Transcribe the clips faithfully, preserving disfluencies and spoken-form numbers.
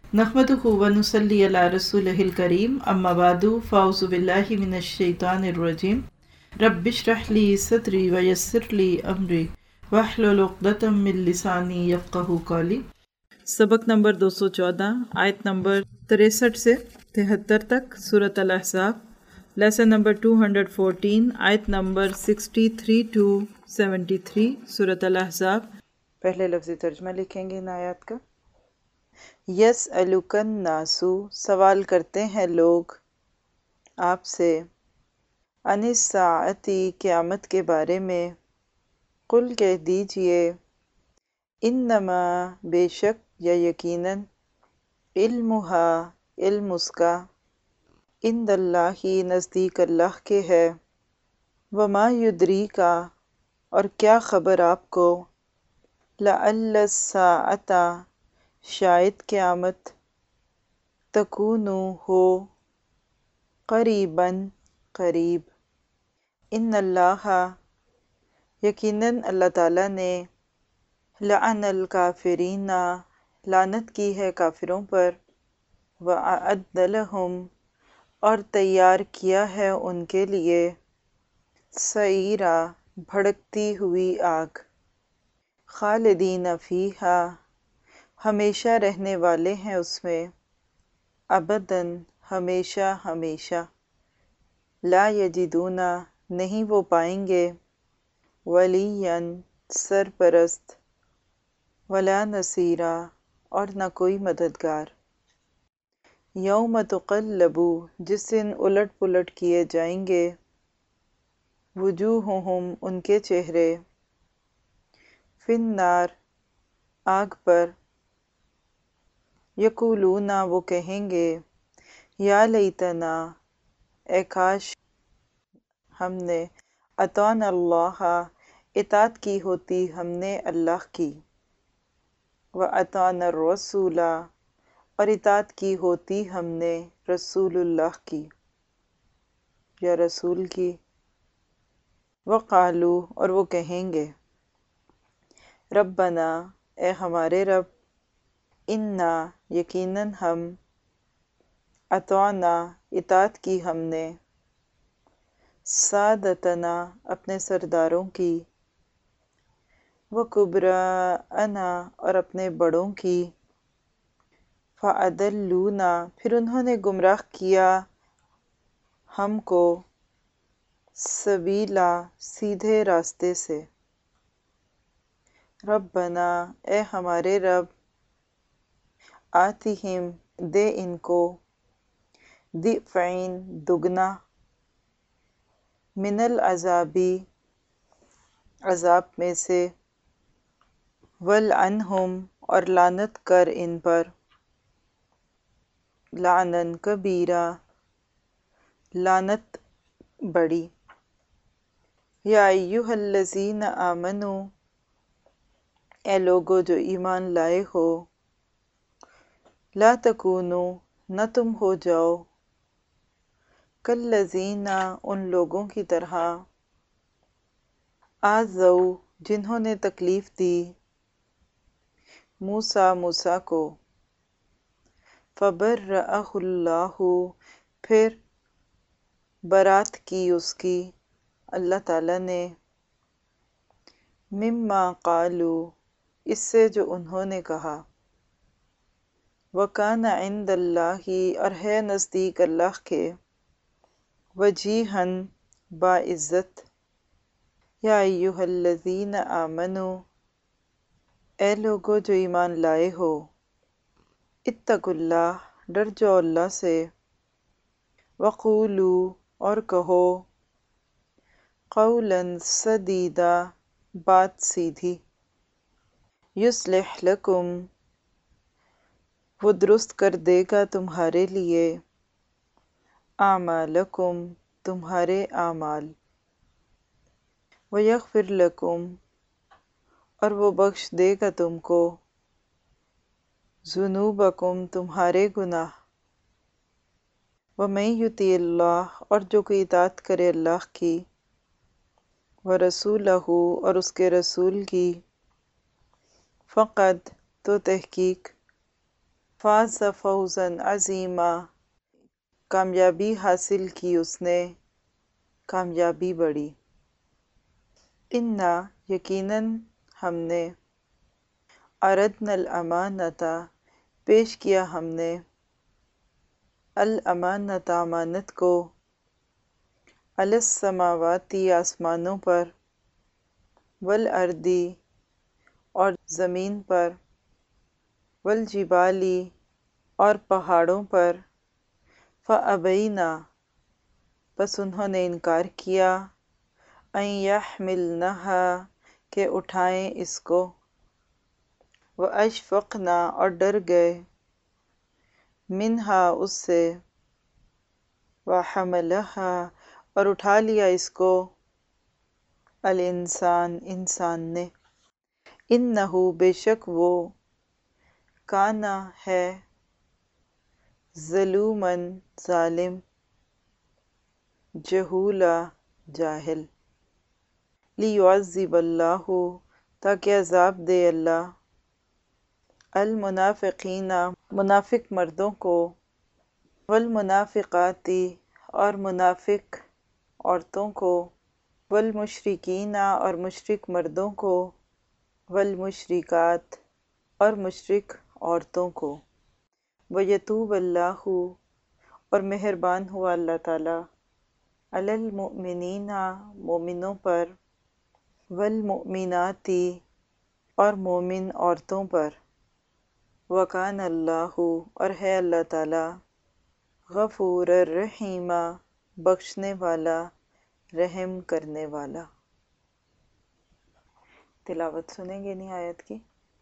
نحمدہ و نصلی علی رسولہ الکریم، اما بعد فاعوذ باللہ من الشیطان الرجیم۔ رب اشرح لی صدری ویسر لی امری واحلل عقدۃ من لسانی یفقہوا قولی۔ سبق نمبر دو سو چودہ، آیت نمبر تریسٹھ سے تہتر تک، سورۃ الاحزاب۔ لیسن نمبر دو سو چودہ، آیت نمبر تریسٹھ ٹو ستر، سورۃ الاحزاب۔ پہلے لفظی ترجمہ لکھیں گے ان آیات کا۔ یس الکن ناسو، سوال کرتے ہیں لوگ آپ سے، عن الساعتی، قیامت کے بارے میں، قل کہہ دیجئے، انما، بے شک یا یقیناً، علمہا، علم اس کا، عند اللہ، نزدیک اللہ کے ہے، وما یدریکا، اور کیا خبر آپ کو، لعل الساعۃ، شاید قیامت، تکون ہو، قریباً، قریب، ان اللہ، یقیناً اللہ تعالیٰ نے، لعن الکافرین، لعنت کی ہے کافروں پر، وأعد لہم، اور تیار کیا ہے ان کے لیے، سعیرا، بھڑکتی ہوئی آگ، خالدین فیہا، ہمیشہ رہنے والے ہیں اس میں، ابداً، ہمیشہ ہمیشہ، لا یجدون، نہیں وہ پائیں گے، ولیاً، سرپرست، ولا نصیرا، اور نہ کوئی مددگار۔ یوم تقلب، جس دن الٹ پلٹ کیے جائیں گے، وجوہہم، ان کے چہرے، فی النار، آگ پر، یقولون، وہ کہیں گے، یا لیتنا، اے کاش ہم نے، اطعنا اللہ، اطاعت کی ہوتی ہم نے اللہ کی، واطعنا الرسول، اور اطاعت کی ہوتی ہم نے رسول اللہ کی یا رسول کی، وقالو، اور وہ کہیں گے، ربنا، اے ہمارے رب، انا، یقیناً ہم، اطعنا، اطاعت کی ہم نے، سادتنا، اپنے سرداروں کی، وکبراءنا، اور اپنے بڑوں کی، فأضلونا، پھر انہوں نے گمراہ کیا ہم کو، سبیلا، سیدھے راستے سے، ربنا، اے ہمارے رب، آتہم، دے ان کو، ضعفین، دگنا، من العذابی، عذاب میں سے، والعنہم، اور لعنت کر ان پر، لعنا کبیرا، لعنت بڑی۔ یا ایہا الذین آمنوا، اے لوگو جو ایمان لائے ہو، لا تکونو، نہ تم ہو جاؤ، کالذین، ان لوگوں کی طرح، آذوا، جنہوں نے تکلیف دی، موسیٰ، موسیٰ کو، فبرأہ اللہ، پھر برات کی اس کی اللہ تعالیٰ نے، مما قالوا، اس سے جو انہوں نے کہا، وکان عند اللہ، اور ہے نزدیک اللہ کے، وجیہاً، باعزت۔ یا ایہا الذین آمنوا، اے لوگو جو ایمان لائے ہو، اتقوا اللہ، ڈر جاؤ اللہ سے، وقولو، اور کہو، قولا سدیدا، بات سیدھی، یصلح لکم، وہ درست کر دے گا تمہارے لیے، اعمالکم، تمہارے اعمال، ویغفر لکم، اور وہ بخش دے گا تم کو، ذنوبکم، تمہارے گناہ، ومن یطع اللہ، اور جو کوئی اطاعت کرے اللہ کی، ورسولہ، اور اس کے رسول کی، فقد، تو تحقیق، فاز فوزا عظیما، کامیابی حاصل کی اس نے، کامیابی بڑی۔ انا یقیناً ہم نے، عرضنا الامانۃ پیش کیا ہم نے، الامانۃ امانت کو، علی السماوات آسمانوں پر، والارض اور زمین پر، والجبال اور پہاڑوں پر، فابینا بس انہوں نے انکار کیا، ان یحملنہا کہ اٹھائیں اس کو، واشفقنا اور ڈر گئے، منہا اس سے، وحملہا اور اٹھا لیا اس کو، الانسان انسان نے، انہو بے شک وہ، کانا ہے، ظلوماً ظالم، جہولا جاہل، لیعذب اللہ تاکہ عذاب دے اللہ، المنافقین منافق مردوں کو، والمنافقات اور منافق عورتوں کو، والمشرکین اور مشرک مردوں کو، والمشرکات اور مشرک عورتوں کو، ویتوب اللہ اور مہربان ہوا اللہ تعالیٰ، علی المؤمنین مومنوں پر، والمؤمنات اور مومن عورتوں پر، وکان اللہ اور ہے اللہ تعالیٰ، غفور الرحیم بخشنے والا رحم کرنے والا۔ تلاوت سنیں گے نہیں آیت کی؟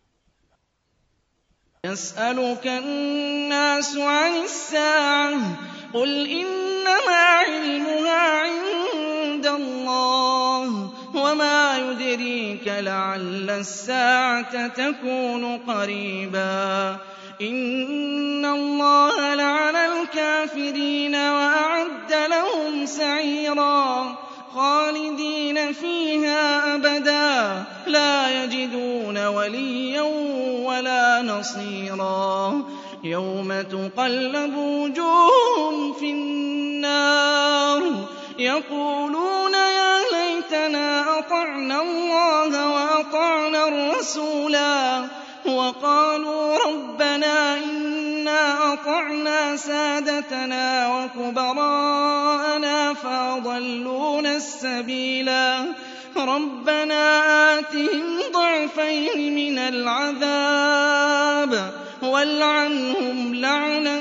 يسألك الناس عن الساعة قل إنما علمها عند الله وما يدريك لعل الساعة تكون قريبا إن الله لعن الكافرين وأعد لهم سعيرا خالدين فيها أبدا لا يجدون وليا ولا نصيرا يوم تقلب وجوههم في النار يقولون يا ليتنا أطعنا الله وأطعنا الرسولا وقالوا ربنا إنا أطعنا سادتنا وكبراءنا فأضلونا السبيلا ربنا آتهم ضعفين من العذاب والعنهم لعنا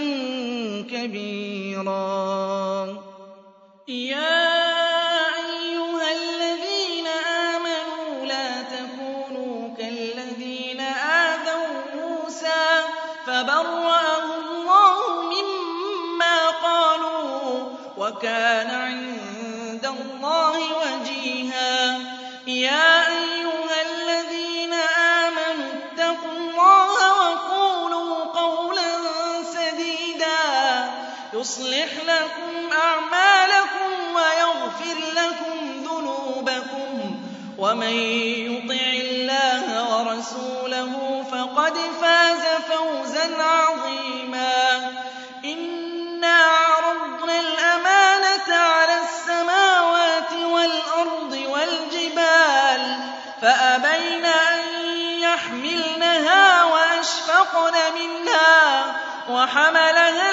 كبيرا يا أيها الذين آمنوا لا تكونوا كالذين آذوا موسى فبرأه الله مما قالوا وكان عند الله وجيها يا أيها الذين آمنوا اتقوا الله وقولوا قولا سديدا يصلح لكم أعمالكم ويغفر لكم ذنوبكم ومن يطع الله ورسوله فقد فاز فوزا عظيما إنا عرضنا الأمانة على السماوات والأرض والجبال فأبين أن يحملنها وأشفقن منها وحملها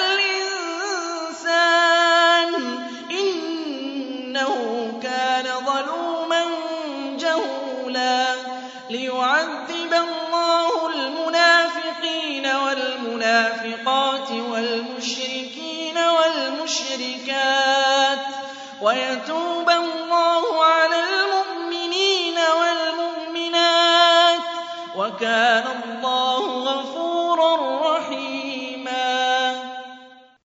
الإنسان إنه كان ظلوما جهولا ليعذب الله المنافقين والمنافقات والمشركين والمشركات ويتوب الله على المؤمنين والمؤمنات وكان الله